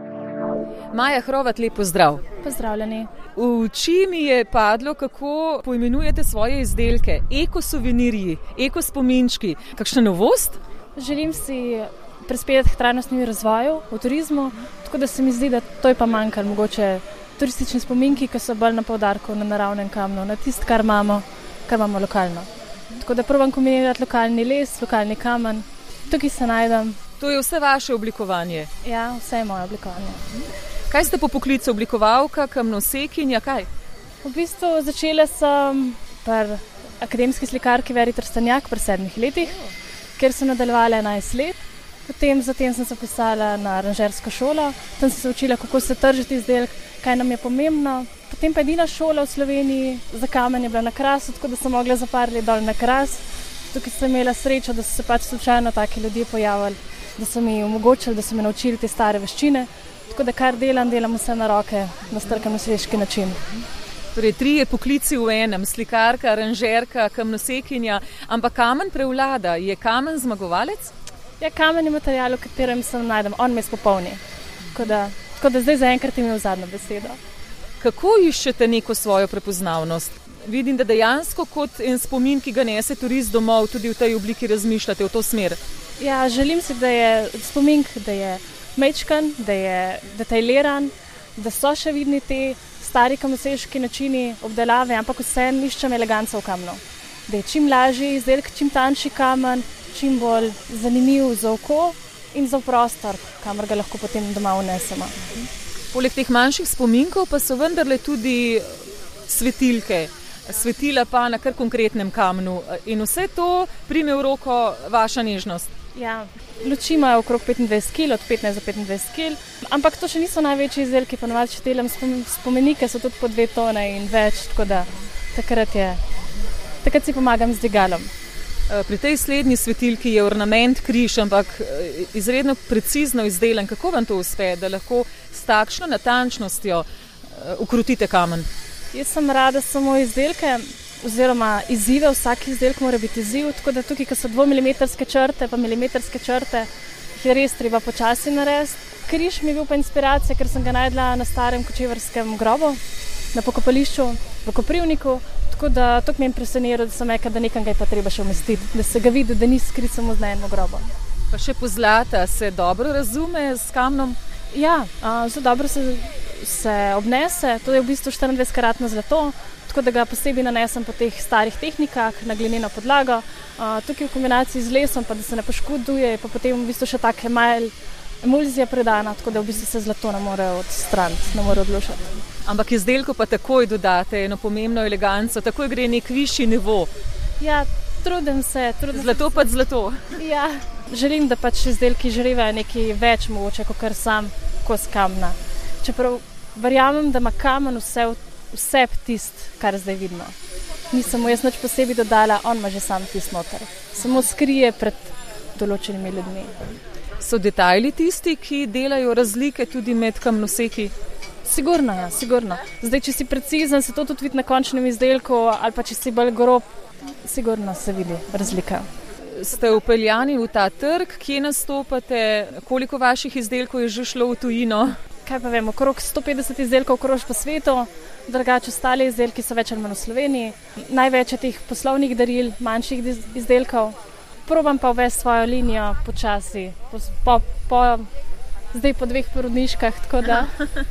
Maja Hrovat, lep pozdrav. Pozdravljeni. V oči mi je padlo, kako poimenujete svoje izdelke. Ekosuvenirji, ekospominčki. Kakšna novost? Želim si prispevati k trajnostnemu razvoju v turizmu, tako da se mi zdi, da to je pa manjkalo. Mogoče turistični spominki, ki so bolj na poudarku na naravnem kamnu, na tisto, kar imamo, kar imamo lokalno. Tako da probam kombinirati lokalni les, lokalni kamen. Tukaj se najdem. To je vse vaše oblikovanje? Ja, vse je moje oblikovanje. Kaj ste po poklicu, oblikovalka, kamnosekinja, kaj? V bistvu začela sem pri akademski slikarki Veri Trstenjak pri sedmih letih, kjer sem nadaljevala enajst let. Potem zatem sem se pisala na aranžersko šolo, tam sem se učila, kako se tržiti izdelek, kaj nam je pomembno. Potem pa edina šola v Sloveniji za kamen je bila na Krasu, tako da sem mogla za par let dol na Kras. Tukaj sem imela srečo, da so se pač slučajno taki ljudje pojavili, da so mi omogočili, da so me naučili te stare veščine. Tako da kar delam, delam vse na roke, na strkan noseški način. Torej, trije poklici v enem, slikarka, aranžerka, kamnosekinja, ampak kamen prevlada. Je kamen zmagovalec? Ja, kamen je material, v katerem se najdem, on me spopolni. Tako da, tako da zdaj zaenkrat imam zadnjo besedo. Kako iščete neko svojo prepoznavnost? Vidim, da dejansko kot en spomin, ki ga nese turist domov, tudi v tej obliki razmišljate v to smer. Ja, želim si, da je spomin, da je mečkan, da je detajliran, da so še vidni te stari kamnoseški načini obdelave, ampak vseeno iščem eleganco v kamnu. Da je čim lažji izdelek, čim tanjši kamen, čim bolj zanimiv za oko in za prostor, kamor ga lahko potem doma vnesemo. Poleg teh manjših spominkov pa so vendarle tudi svetilke, svetila pa na kar konkretnem kamnu. In vse to prime v roko vaša nežnost. Ja, luči imajo okrog petindvajset kil, od petnajst do petindvajset kil, ampak to še niso največji izdelki, ponovadi če delam spomenike, so tudi po dve tone in več, tako da takrat je, takrat si pomagam z dvigalom. Pri tej slednji svetilki je ornament križ, ampak izredno precizno izdelan. Kako vam to uspe, da lahko s takšno natančnostjo ukrotite kamen? Jaz sem rada samo izdelke, oziroma izzive, vsak izdelek mora biti izziv, tako da tukaj, ko so dvomilimetrske črte, pa milimetrske črte, je res treba počasi narediti. Križ mi je bil pa inspiracija, ker sem ga najdla na starem kočevarskem grobu, na pokopališču v Koprivniku, tako da to me je impresioniral, da sem rekla, da nekaj ga je pa treba še umestiti, da se ga vidi, da ni skrit samo z enim grobom. Pa še pozlata, se dobro razume s kamnom? Ja, zelo dobro se, se obnese, to je v bistvu štiriindvajset karatno zlato, tako da ga posebej nanesem po teh starih tehnikah na glineno podlago. Uh, tukaj v kombinaciji z lesom, pa da se ne poškoduje, pa potem v bistvu še take malo emulzija predana, tako da v bistvu se zlato ne more odstraniti, ne more odlušati. Ampak izdelku pa takoj dodate eno pomembno eleganco, takoj gre nek višji nivo. Ja, trudim se. Trudim zlato se. pa zlato. Ja, želim, da pač izdelki žrevajo nekaj več mogoče, kot kar sam kos kamna. Čeprav verjamem, da ima kamen vse v vse tist, kar zdaj vidimo. Nisem mu jaz nič posebej dodala, on ima že sam tist noter. Samo skrije pred določenimi ljudmi. So detajli tisti, ki delajo razlike tudi med kamnoseki? Sigurno, ja, sigurno. Zdaj, če si precizen, se to tudi vidi na končnem izdelku, ali pa če si bolj grob, sigurno se vidi razlika. Ste upeljani v ta trg, kje nastopate, koliko vaših izdelkov je že šlo v tujino? Kaj pa vem, okrog sto petdeset izdelkov krož po svetu, drugače ostali izdelki so več ali manj v Sloveniji. Največ je teh poslovnih daril, manjših izdelkov. Probam pa uvesti svojo linijo počasi, po, po, po zdaj po dveh porodniškah, tako da.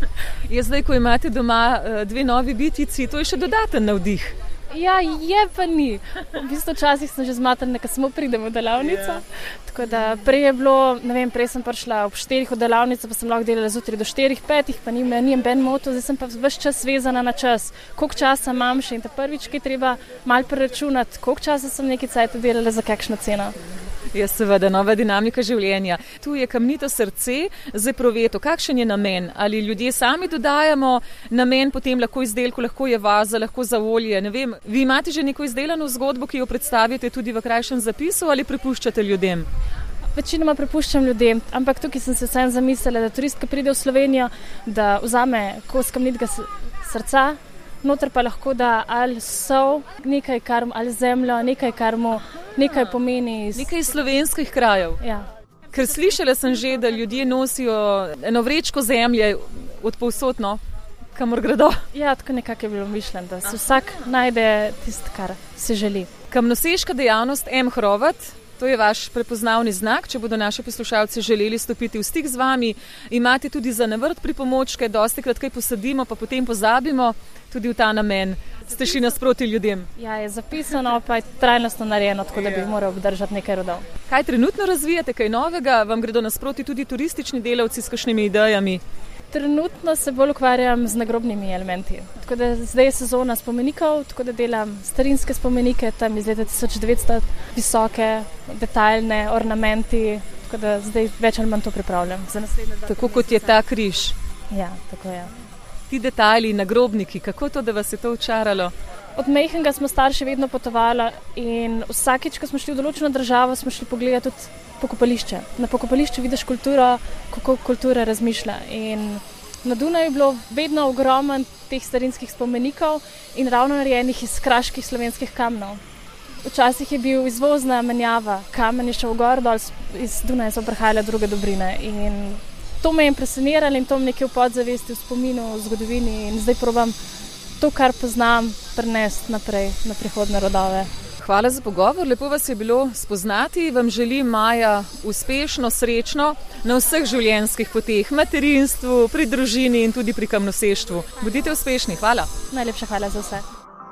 Je zdaj, ko imate doma dve novi bitici, to je še dodaten navdih. Ja, je pa ni. V bistvu včasih sem že zmatrana, ko smo pridemo v delavnico. Yeah. Tako da prej je bilo, ne vem, prej sem prišla ob štirih v delavnico, pa sem lahko delala zjutraj do štirih, petih, pa ni me, nijem ben moto, zdaj sem pa ves čas vezana na čas. Koliko časa imam še in ta prvič, ki treba malo preračunati, koliko časa sem nekaj cajta delala za kakšno ceno. Je seveda nova dinamika življenja. Tu je kamnito srce, zdaj proveto. Kakšen je namen? Ali ljudje sami dodajamo namen, potem lahko izdelku, lahko je vaza, lahko za olje, ne vem. Vi imate že neko izdelano zgodbo, ki jo predstavite tudi v krajšem zapisu ali prepuščate ljudem? Večinoma prepuščam ljudem, ampak tukaj sem se vsem zamislila, da turistka pride v Slovenijo, da vzame kos kamnitega srca, noter pa lahko da ali sol, nekaj kar, ali zemljo, nekaj kar mu nekaj pomeni. Iz... Nekaj slovenskih krajev. Ja. Ker slišala sem že, da ljudje nosijo eno vrečko zemlje od povsod, kamor gredo. Ja, tako nekako je bilo mišljeno, da se vsak najde tisto, kar se želi. Kamnoseška dejavnost M. Hrovat, to je vaš prepoznavni znak, če bodo naši poslušalci želeli stopiti v stik z vami. Imate tudi za navrt pripomočke, dostikrat kaj posadimo, pa potem pozabimo, tudi v ta namen. Ste šli nasproti ljudem. Ja, je zapisano, pa je trajnostno narejeno, tako da bi moral obdržati nekaj rodov. Kaj trenutno razvijate, kaj novega? Vam gredo nasproti tudi turistični delavci s kakšnimi idejami? Trenutno se bolj ukvarjam z nagrobnimi elementi. Tako da zdaj je sezona spomenikov, tako da delam starinske spomenike, tam iz leta tisoč devetsto visoke, detaljne ornamenti, tako da zdaj več ali manj to pripravljam. Za tako kot je ta križ. Ja, tako je. Ti detajli, nagrobniki, kako to, da vas je to očaralo? Od majhnega smo starši vedno potovali in vsakič, ko smo šli v določeno državo, smo šli pogledati tudi pokopališče. Na pokopališču vidiš kulturo, kako kultura razmišlja. In na Dunaju je bilo vedno ogromno teh starinskih spomenikov in ravno narejenih iz kraških slovenskih kamnov. Včasih je bil izvozna menjava, kamen je šel gor, dol, iz Dunaja so prihajale druge dobrine. In to me je impresioniralo in to mi nekaj v podzavesti, v spominu, v zgodovini in zdaj probam to, kar poznam, prenesti naprej na prihodne rodove. Hvala za pogovor, lepo vas je bilo spoznati. Vam želim, Maja, uspešno, srečno na vseh življenjskih poteh, materinstvu, pri družini in tudi pri kamnoseštvu. Bodite uspešni, hvala. Najlepša hvala za vse.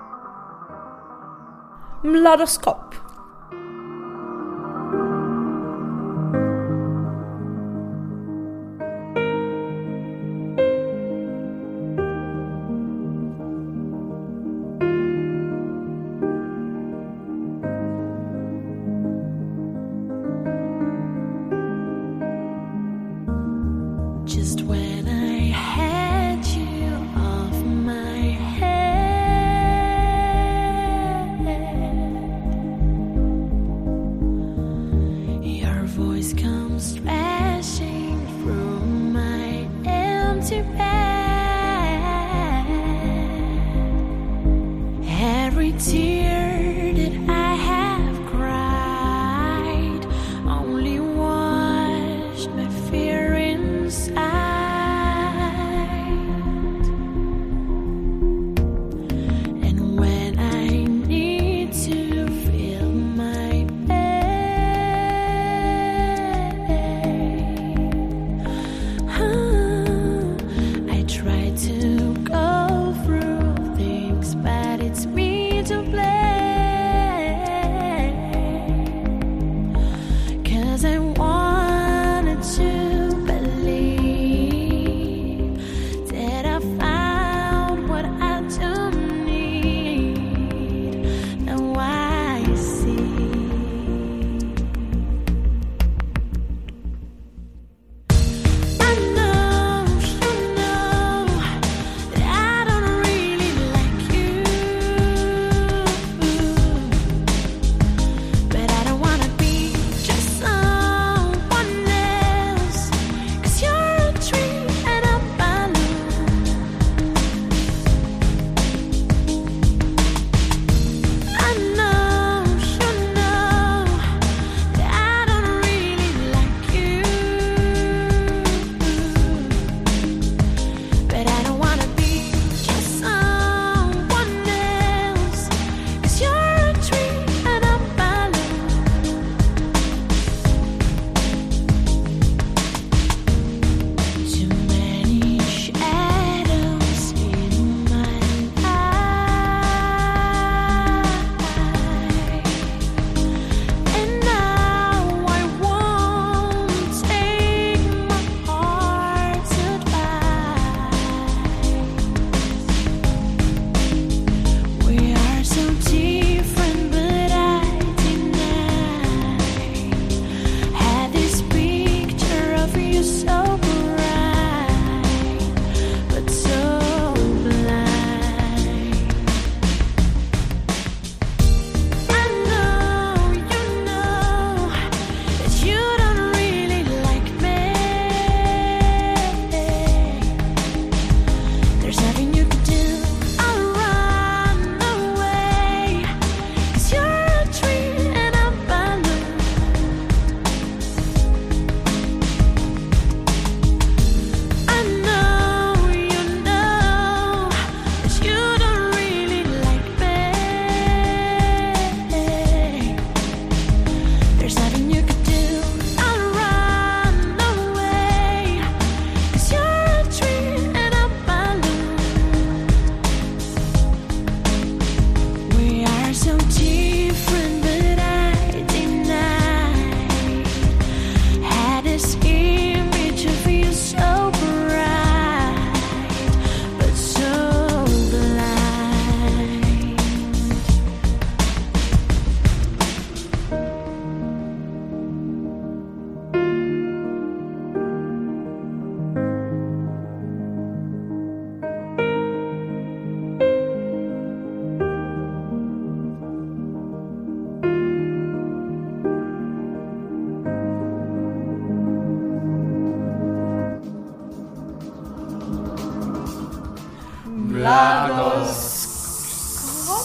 Mladoskop. Just when I had you off my head, your voice comes crashing through my empty bed. Every tear that I have cried only washed my fear inside. And when I need to feel my pain, huh, I try to go through things, but it's me to blame. 'Cause I wanted to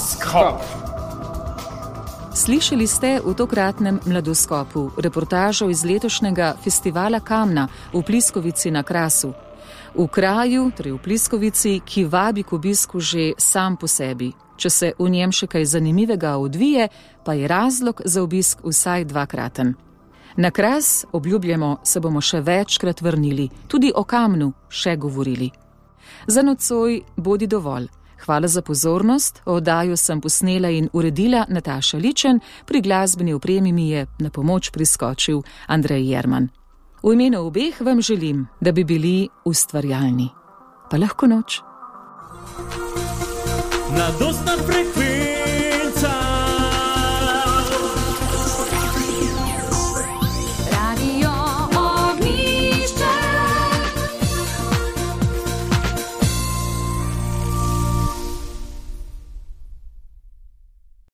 Skop. Slišali ste v tokratnem Mladoskopu reportažo iz letošnjega festivala Kamna v Pliskovici na Krasu. V kraju, torej v Pliskovici, ki vabi k obisku že sam po sebi. Če se v njem še kaj zanimivega odvije, pa je razlog za obisk vsaj dvakraten. Na Kras, obljubljamo, se bomo še večkrat vrnili, tudi o Kamnu še govorili. Za nocoj bodi dovolj. Hvala za pozornost, oddajo sem posnela in uredila Nataša Ličen, pri glasbeni opremi mi je na pomoč priskočil Andrej Jerman. V imenu obeh vam želim, da bi bili ustvarjalni. Pa lahko noč. Mladostna frekvenca.